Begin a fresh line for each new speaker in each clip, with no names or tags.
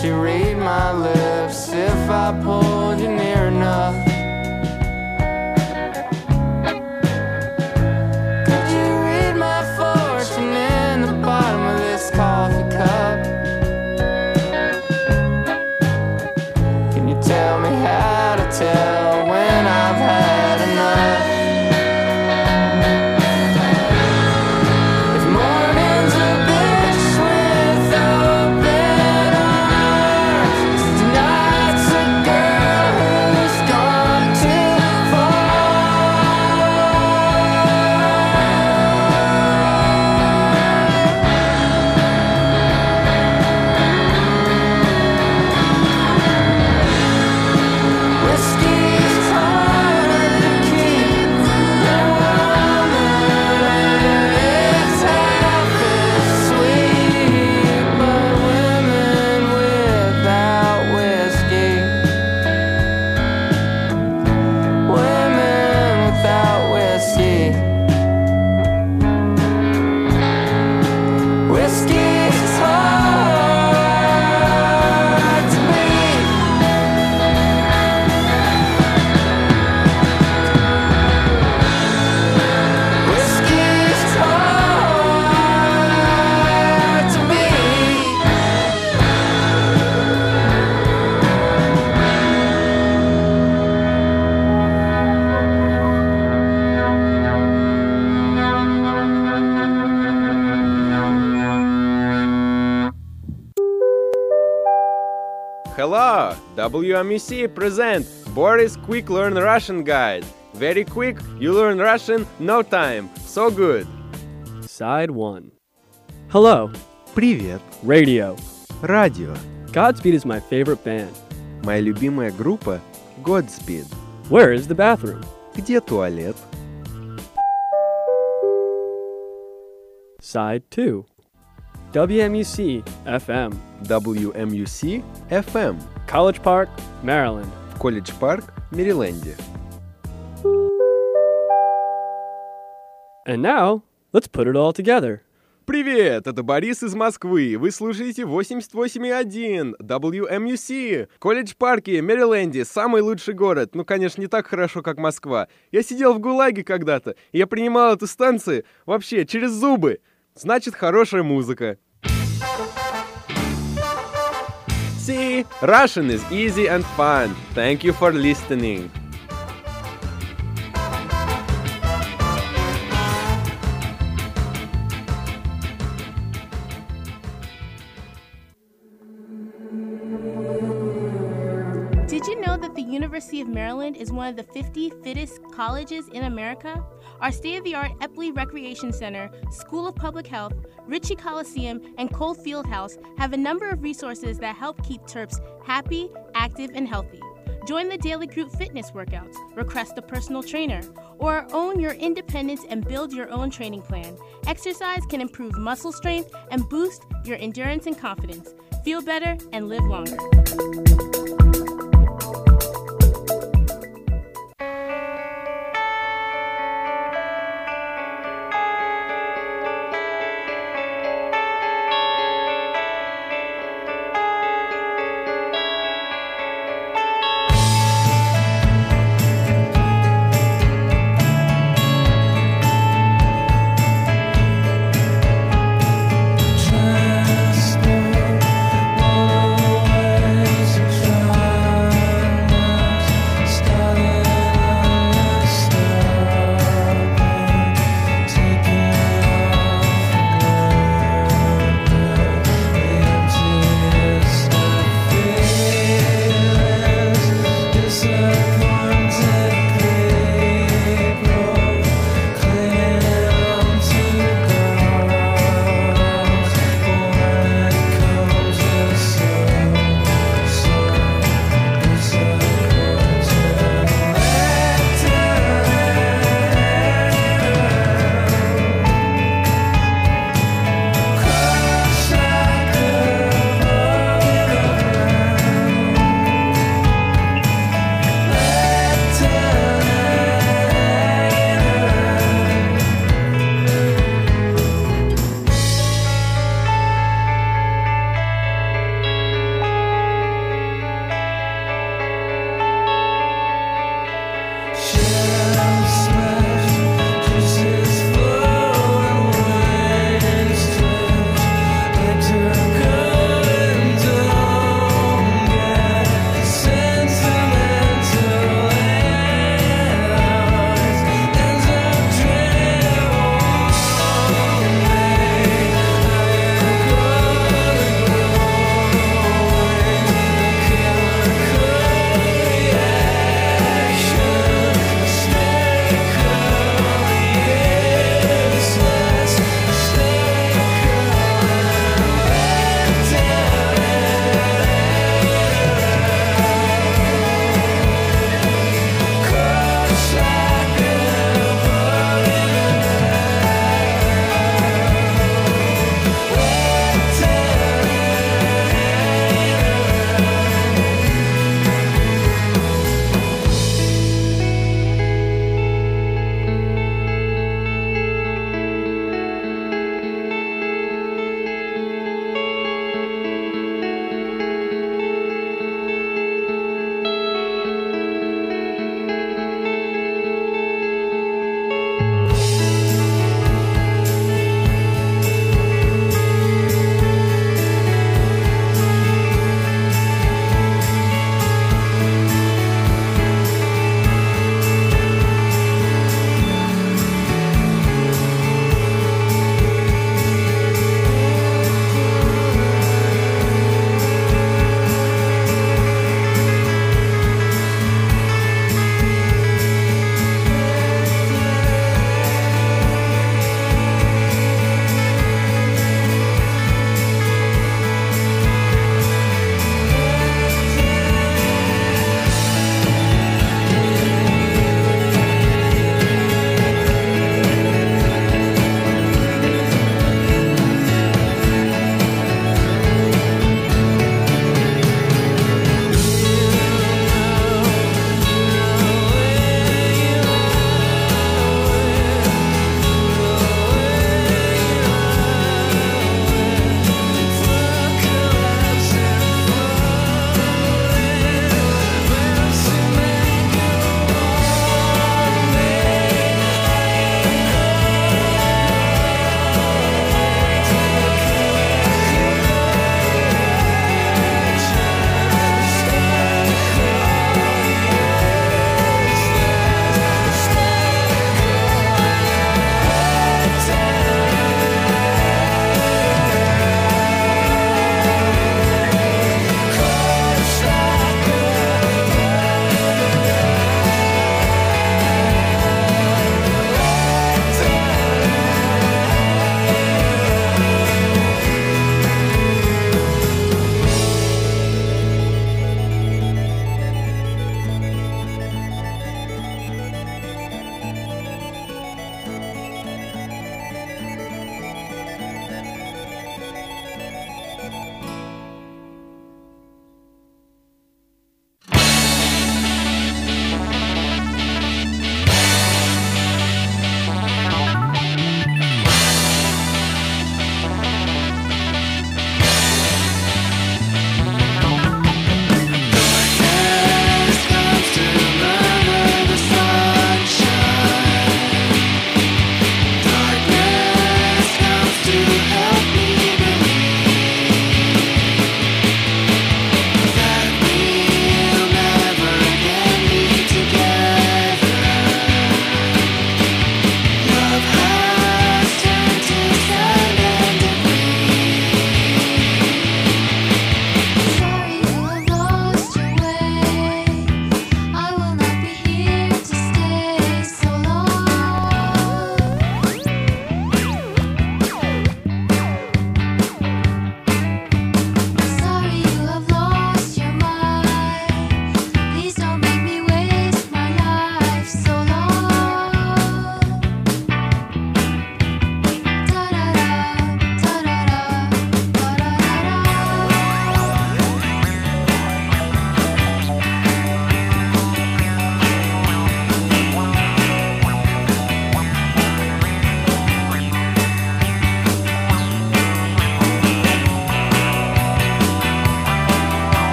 you read my lips if I pulled you near enough? Could you read my fortune in the bottom of this coffee cup? Can you tell me how to tell when I've had enough?
Hello! WMUC present Boris Quick Learn Russian Guide. Very quick, you learn Russian, no time. So good.
Side 1. Hello.
Привет.
Radio.
Радио.
Godspeed is my favorite band.
Моя любимая группа Godspeed.
Where is the bathroom?
Где туалет?
Side 2. WMUC FM.
WMUC FM.
College Park, Maryland.
В Колледж-парк, Мэриленде.
And now, let's put it all together.
Привет, это Борис из Москвы. Вы слушаете 88,1 WMUC. Колледж-парке, Мэриленде, самый лучший город. Ну, конечно, не так хорошо, как Москва. Я сидел в ГУЛАГе когда-то, и я принимал эту станцию вообще через зубы. Значит, хорошая музыка. See, Russian is easy and fun. Thank you for listening.
Did you know that the University of Maryland is one of the 50 fittest colleges in America? Our state-of-the-art Epley Recreation Center, School of Public Health, Ritchie Coliseum, and Cole Fieldhouse have a number of resources that help keep Terps happy, active, and healthy. Join the daily group fitness workouts, request a personal trainer, or own your independence and build your own training plan. Exercise can improve muscle strength and boost your endurance and confidence. Feel better and live longer.
Just know one always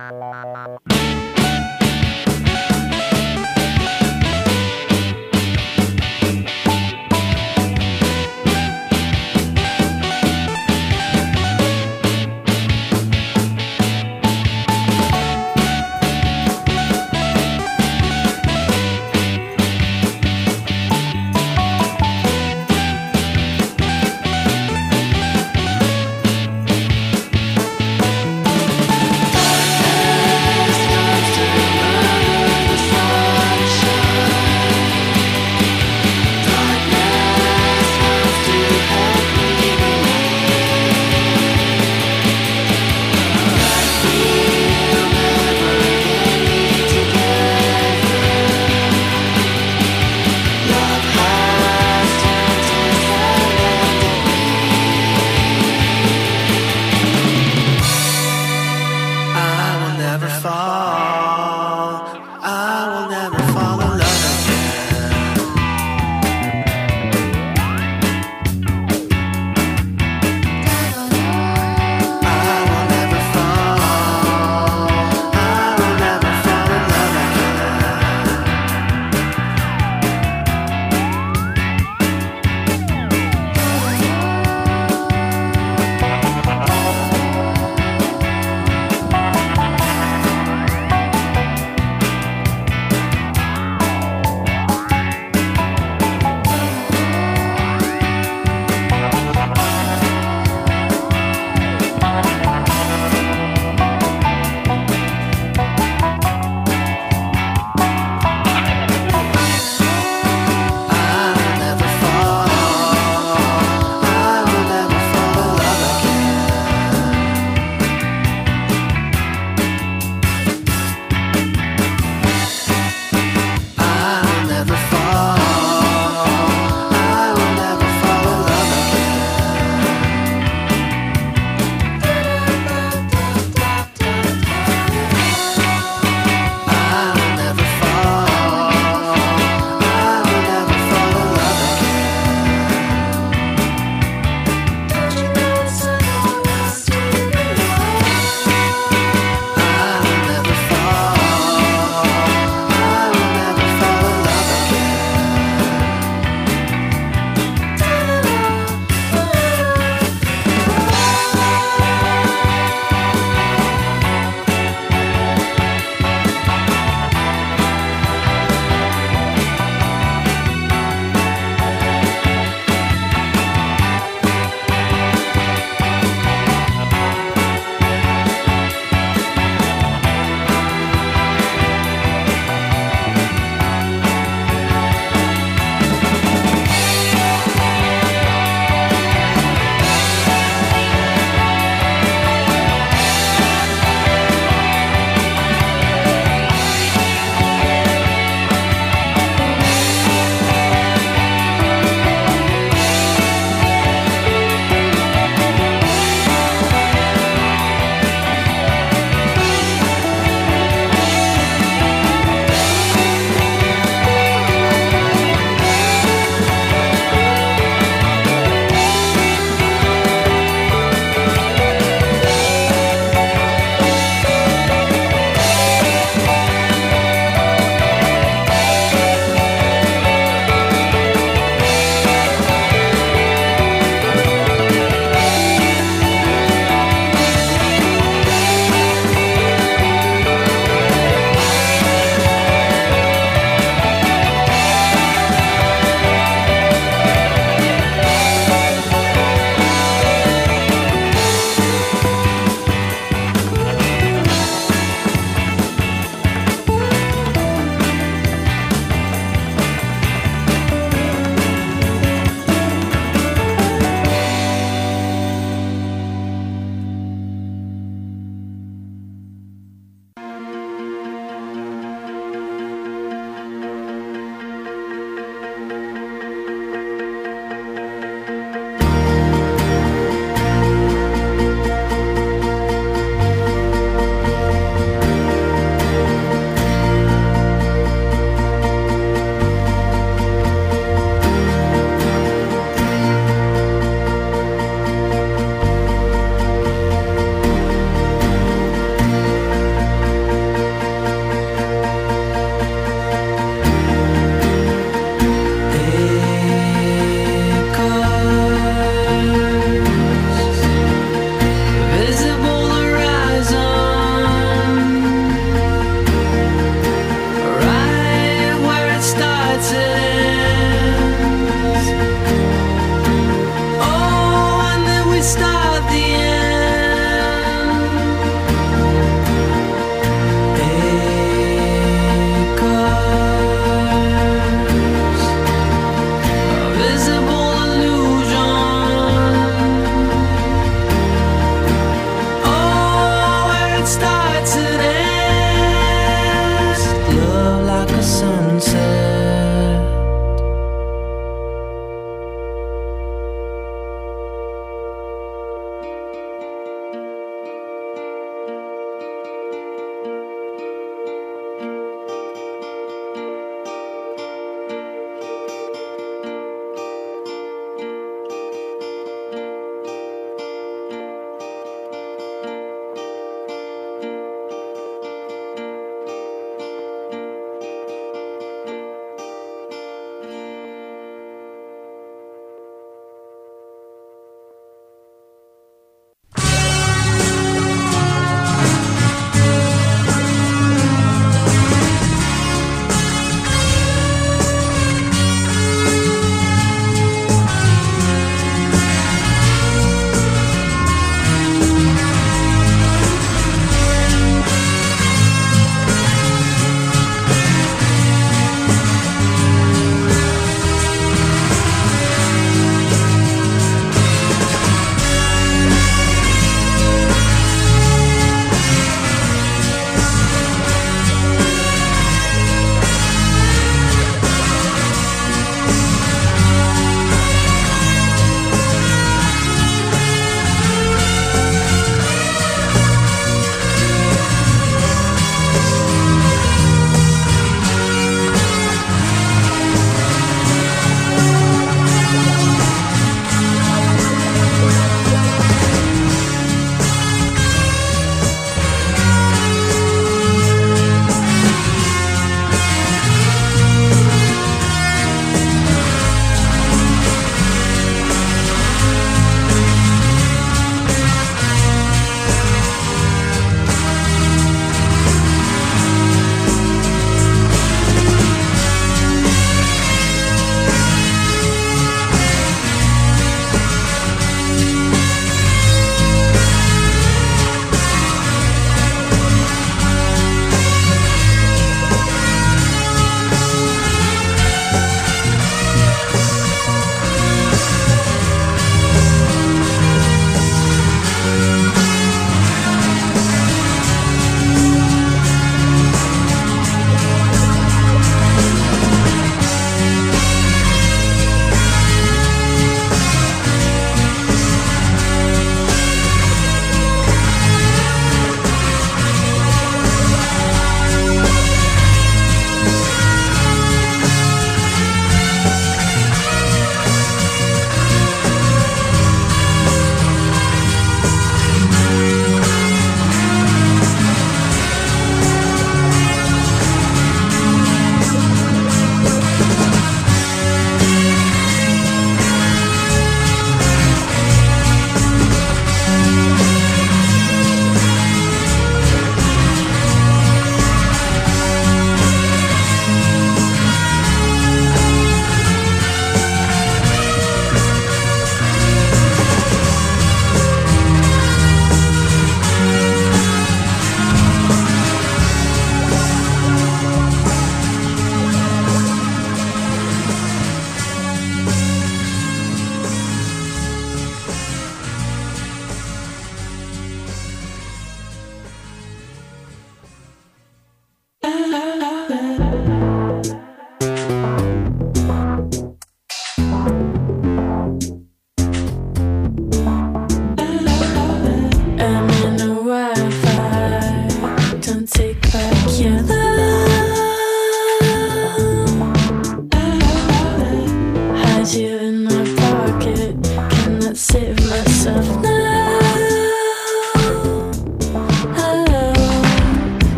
Darkness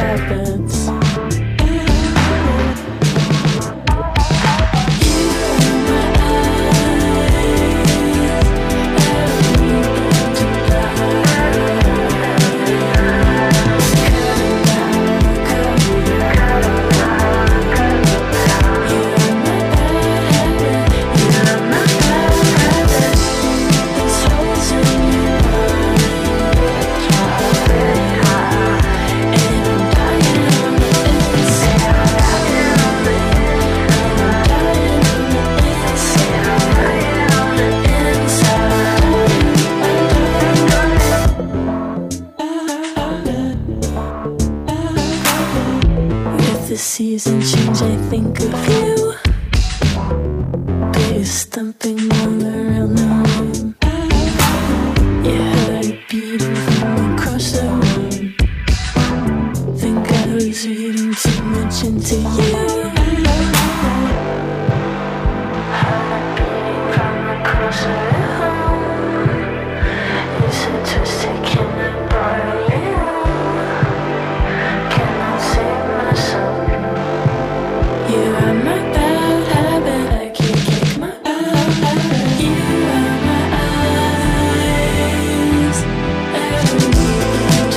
happens. The season change, I think of you. Bass thumping all around the room. Your heart beating from across the room. Think I was reading too much into you. Heart beating from across the room. You said twisted, can I borrow you? Can I save myself? You are my bad habit, I can't kick my bad habit. You are my eyes, every weekend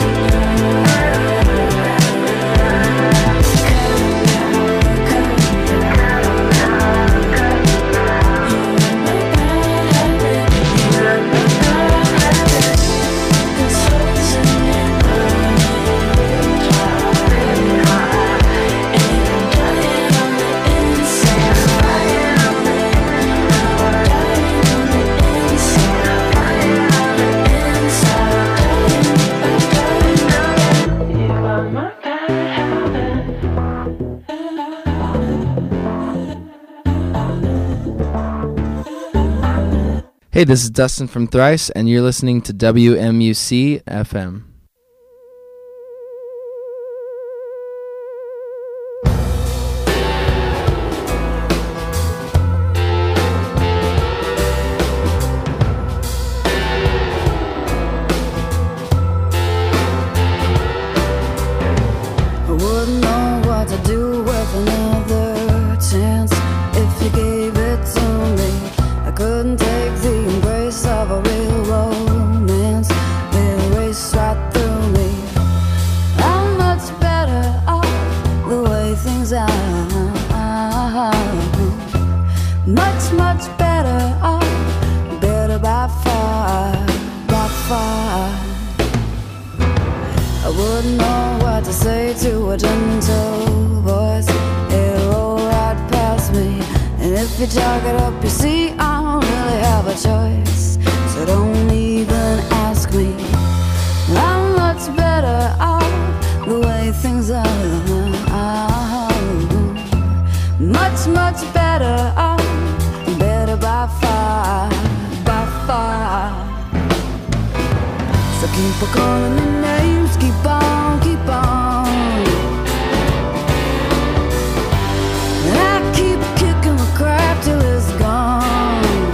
Hey, this is Dustin from Thrice, and you're listening to WMUC FM.
I wouldn't know what to do with another chance if you gave it to me. I couldn't take the embrace of a real romance. It raced right through me. I'm much better off the way things are. Much, much better off. Better by far, by far. I wouldn't know what to say to a gentle voice. It rolled right past me. And if you chalk it up, you see I don't really have a choice. So don't even ask me. I'm much better off the way things are. Much, much better off. Better by far, by far. So keep on calling me names, keep on, keep on. And I keep kicking the crap till it's gone.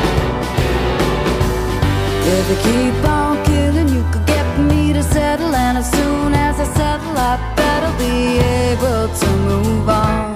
If you keep on killing, you could get me to settle. And as soon as I settle, I better be able to move on.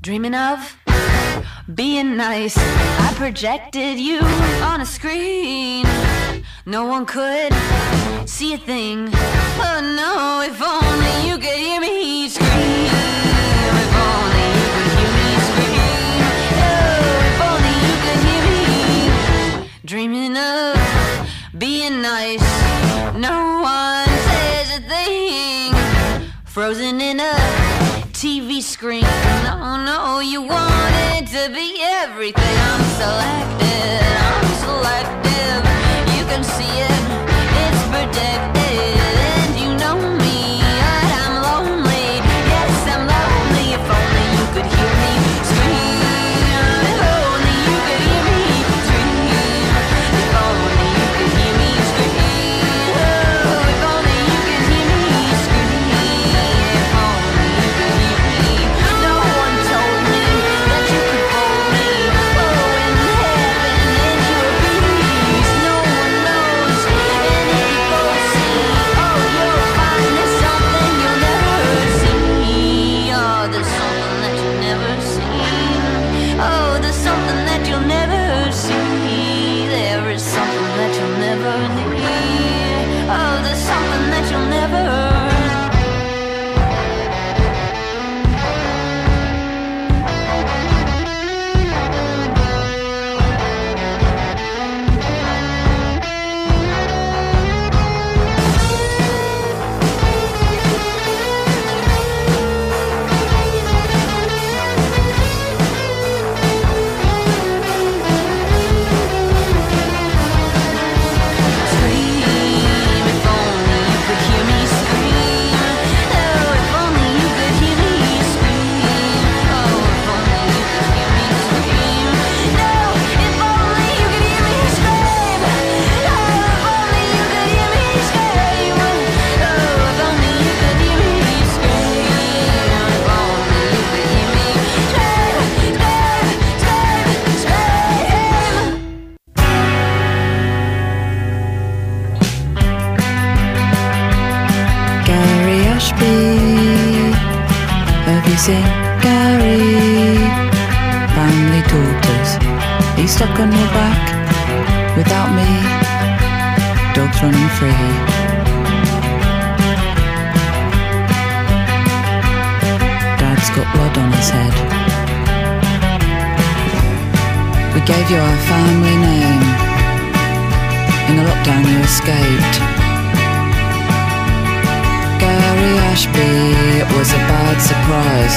Dreaming of being nice. I projected you on a screen. No one could see a thing. Oh no, if only you could hear me scream. If only you could hear me scream. Oh, if only you could hear me. Dreaming of being nice. No one says a thing. Frozen in a TV screen. No, no, you wanted to be everything. I'm selective. You can see it, it's protected. And you know me, I'm lonely. Yes, I'm lonely. If only you could hear me scream. If only you could hear me scream. If only you could hear me scream. Oh, if only you could hear me scream. If only you could hear me. No one told me that you could hold me. Oh, in heaven, in your peace. No one knows, and if you go see, oh, you'll find there's something you'll never see. Oh, there's something that you'll never see. Oh, there's something that you'll never see. There is something that you'll never need. Oh, there's something that you'll never.
Sing Gary, family daughters. He's stuck on your back without me. Dogs running free. Dad's got blood on his head. We gave you our family name. In the lockdown you escaped. Gary Ashby, it was a bad surprise.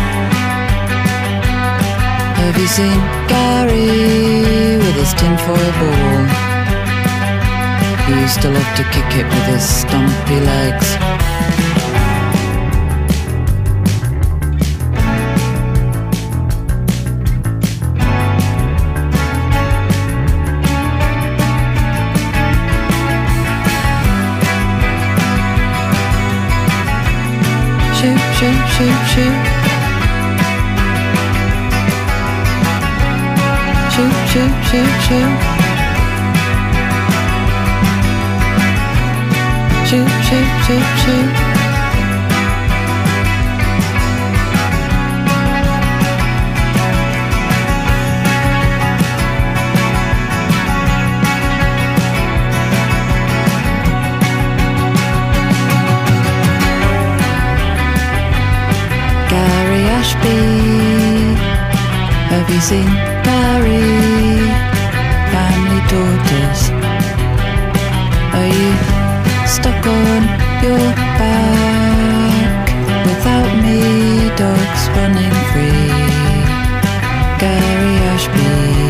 Have you seen Gary with his tinfoil ball? He used to love to kick it with his stumpy legs. Shoot, shoot, shoot, shoot. Shoot, shoot, shoot, shoot. Shoot, shoot, shoot, shoot. Gary Ashby, have you seen Gary? Family daughters, are you stuck on your back? Without me, dogs running free. Gary Ashby.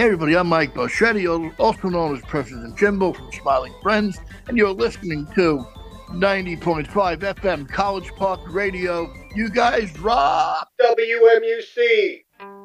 Hey everybody, I'm Mike Boschetti, also known as President Jimbo from Smiling Friends, and you're listening to 90.5 FM College Park Radio. You guys rock!
WMUC.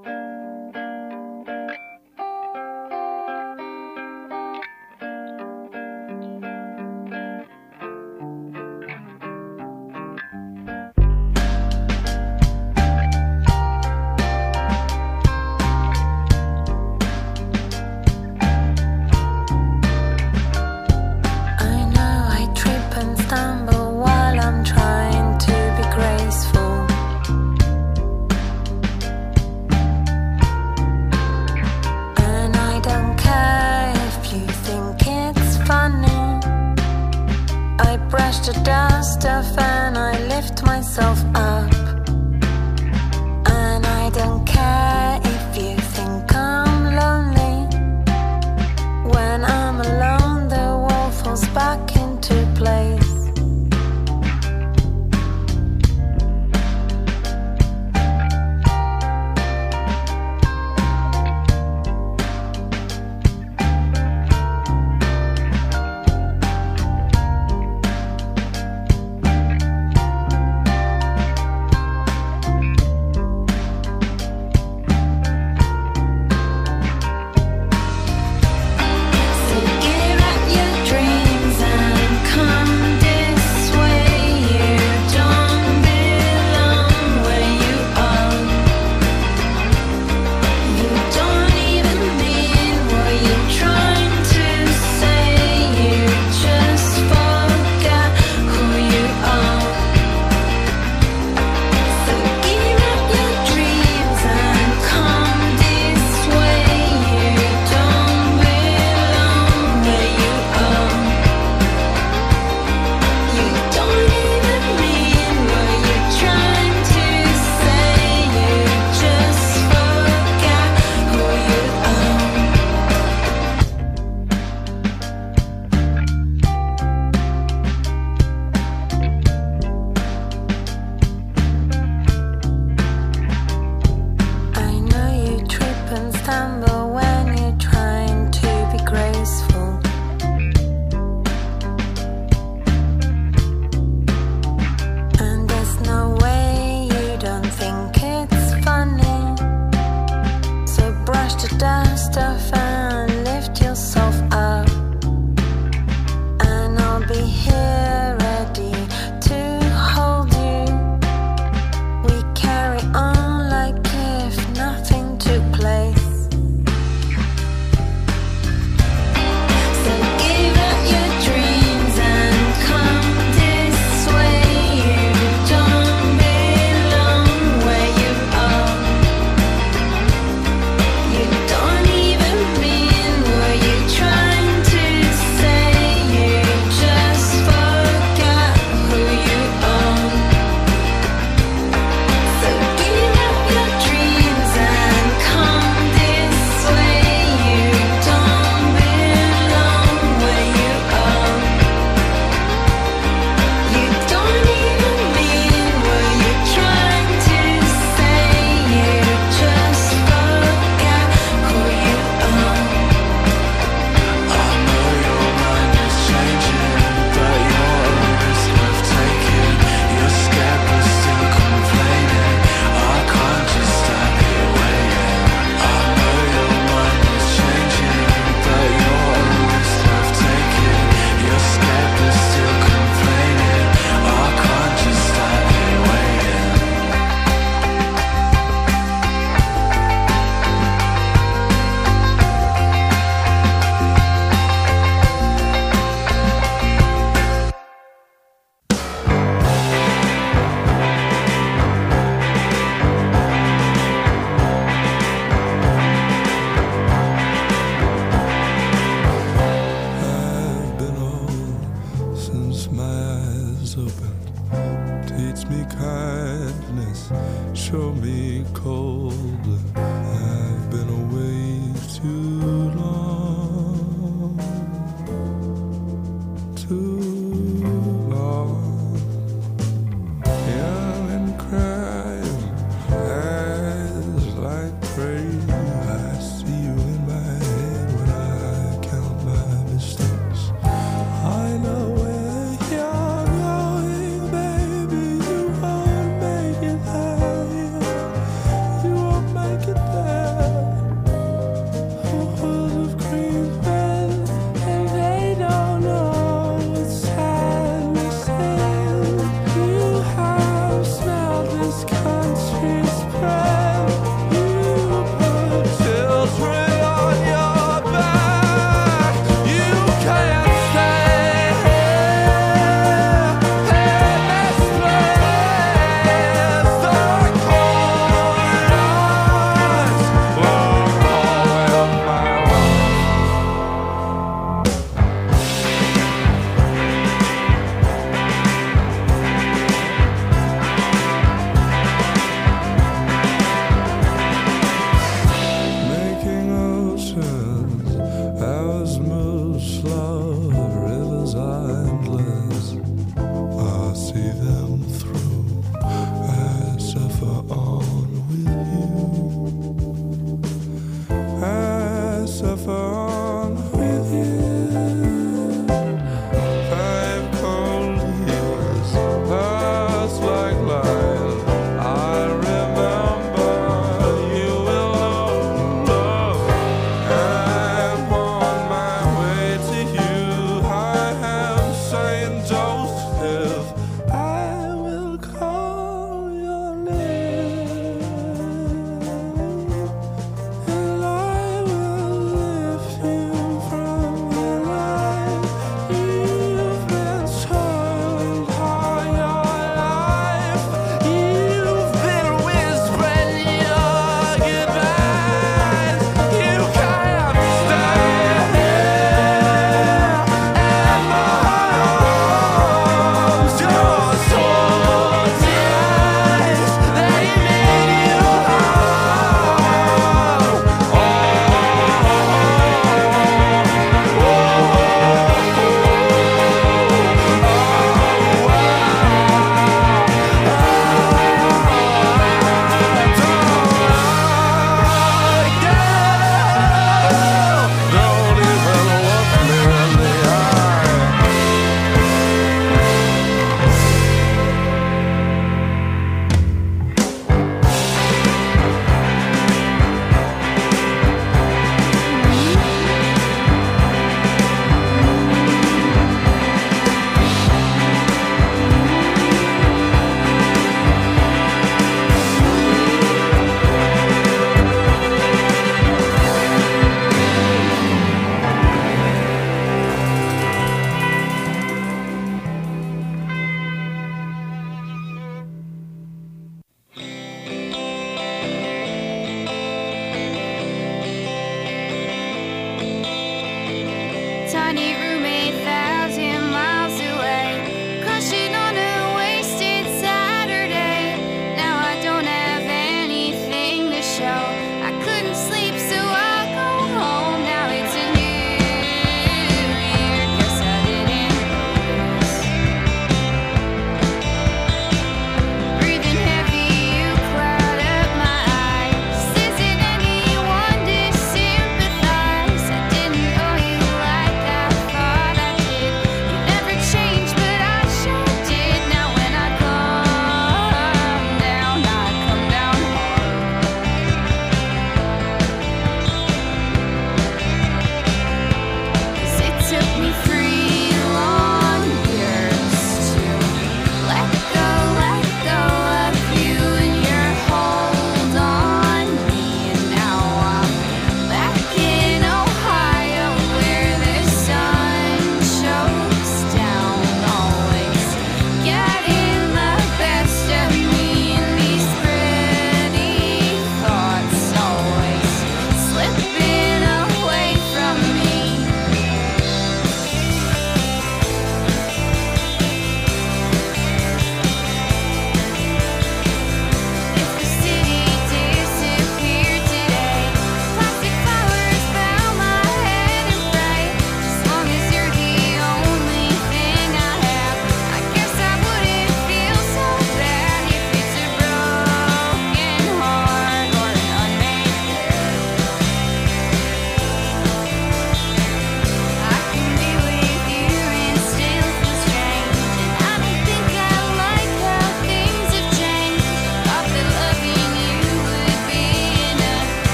show me cold. I've been away too long, too long. Young and crying, eyes like prey. I see you in my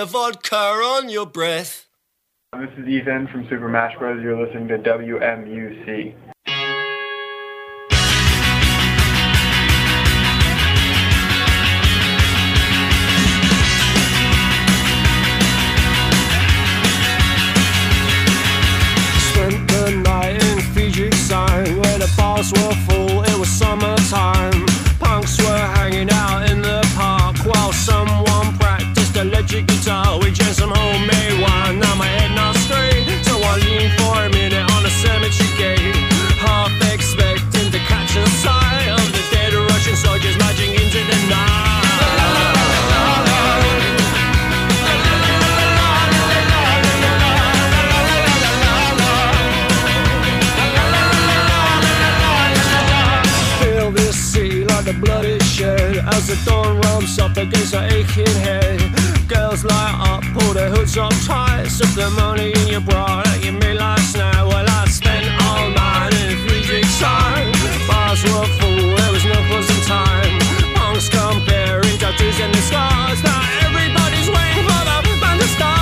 of vodka on your breath.
This is Ethan from Super Mash Bros. You're listening to WMUC.
Spent the night in Fiji Sign, where the bars were full, it was summertime. Punks were hanging out in the park while someone practiced electric guitar. We drank some homemade wine, now my head not straight, so I leaned for a minute on a cemetery gate, half expecting to catch a sight of the dead Russian soldiers marching into the night. Feel this sea like the blood is shed as the dawn ramps up against her aching head. Girls light up, pull their hoods up tight, suck the money in your bra that you made last night. Well, I spent all night in Friedrich Sign. Bars were full, there was no closing time. Punks comparing tattoos and the scars. Now everybody's waiting for the band to start.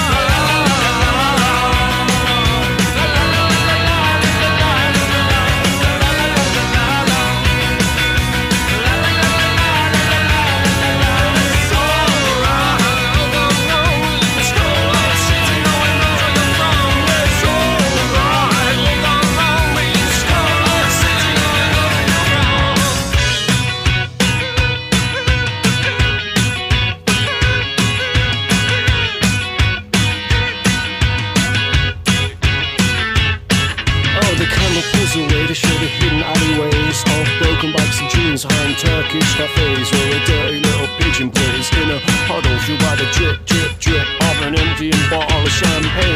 Away to show the hidden alleyways of broken bikes and jeans behind Turkish cafes, where a dirty little pigeon plays in a huddle, fueled by the drip, drip, drip of an emptying bottle of champagne.